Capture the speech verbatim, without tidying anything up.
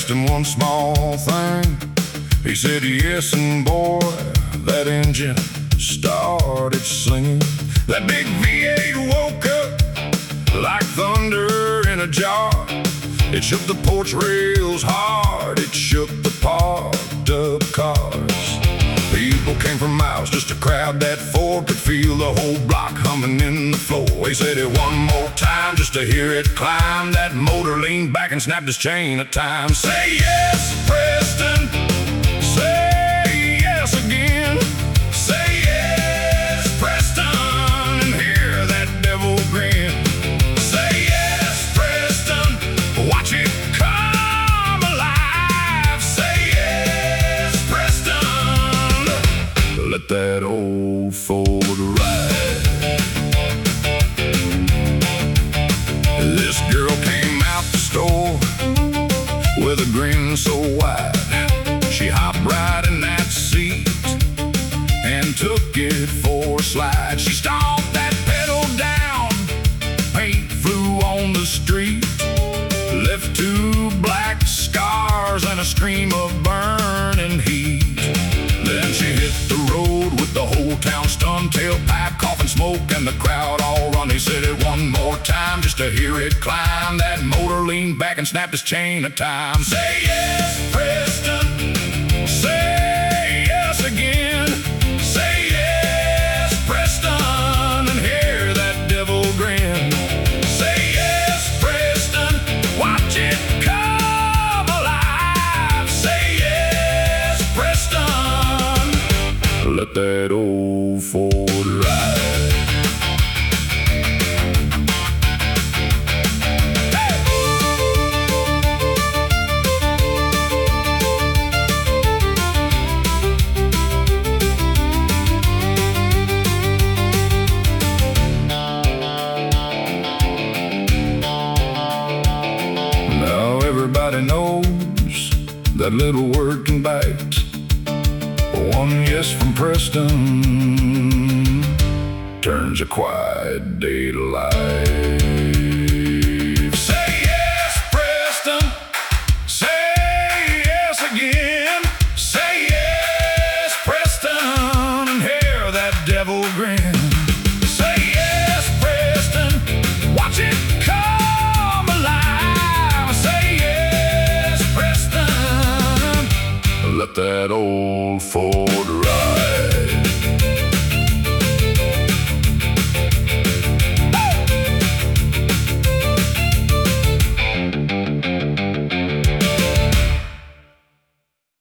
asked him one small thing. He said yes, and boy, that engine started singing. That big V eight woke up like thunder in a jar. It shook the porch rails hard, it shook the parked up cars. People came from miles just to crowd that Ford, could feel the whole block humming in the floor. He said it one more time just to hear it climb. That motor leaned back and snapped his chain at time. Say yes, Preston. Say yes again. Say yes, Preston, and hear that devil grin. Say yes, Preston. Watch it come alive. Say yes, Preston. Let that old Ford ride. This girl came out the store with a grin so wide. She hopped right in that seat and took it for a slide. She stomped that pedal down, paint flew on the street, left two black scars and a stream of burning heat. Then she hit the road with the whole town stunned, tailpipe, coughing smoke, and the crowd all run. He said it one more time just to hear it climb. That motor leaned back and snapped his chain at time. Say yes, Preston. Say yes again. Say yes, Preston, and hear that devil grin. Say yes, Preston. Watch it come alive. Say yes, Preston. Let that old Ford ride. Everybody knows that little word can bite. One yes from Preston turns a quiet day to life. Say yes, Preston. Say yes again. Say yes, Preston, and hear that devil grin. Say yes, Preston. Watch it come alive. Say yes, Preston. Let that old Ford ride.